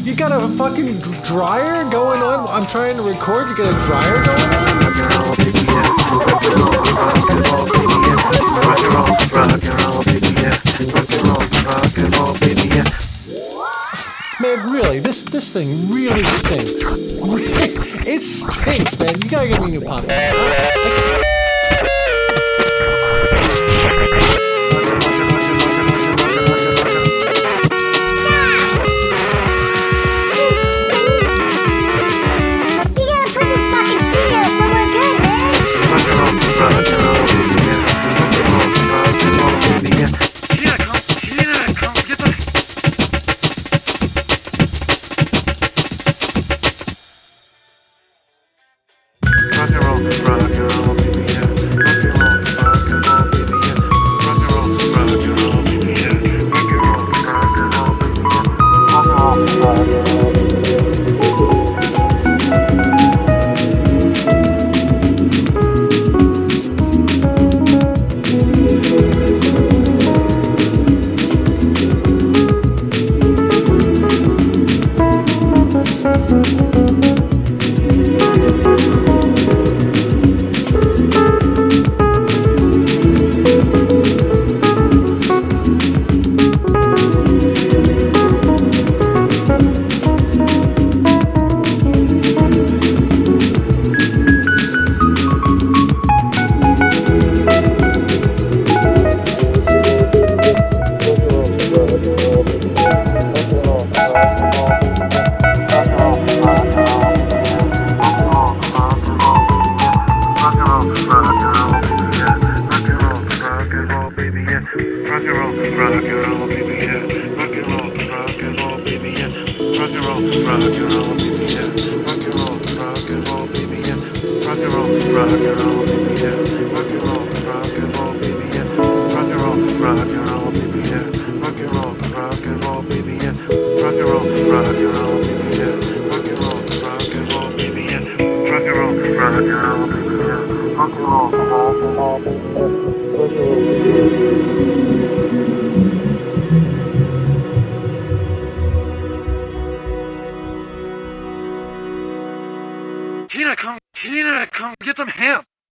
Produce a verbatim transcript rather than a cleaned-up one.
You got a fucking dryer going on? I'm trying to record, you got a dryer going on? Rock and roll, baby, yeah. Rock and roll, rock and roll, baby, yeah. Rock and roll, rock and roll, baby, yeah. Rock and roll, rock and roll, baby, yeah. Man, really, this this thing really stinks. It stinks, man. You gotta get me new pops. Rock and roll, rock and roll, baby, yeah. Rock and roll, rock and roll, baby, yeah. Rock and roll, rock and roll, baby, yeah. Rock and roll, rock and roll, baby, yeah. Rock and roll, rock and roll, baby, yeah. Rock and roll, rock and roll, baby, yeah. Rock and roll, rock and roll, baby, yeah. Rock and roll, rock and roll, baby, yeah. Rock and roll, rock and roll, baby, yeah. Rock and roll, rock and roll, baby, yeah. Rock and roll, rock and roll, baby, yeah. Rock and roll, rock and roll, baby, yeah. Rock and roll, rock and roll, baby, yeah. Rock and roll, rock and roll, baby, yeah. Rock and roll, rock and roll, baby, yeah. Rock and roll, rock and roll, baby, yeah. Rock and roll, rock and roll, baby, yeah.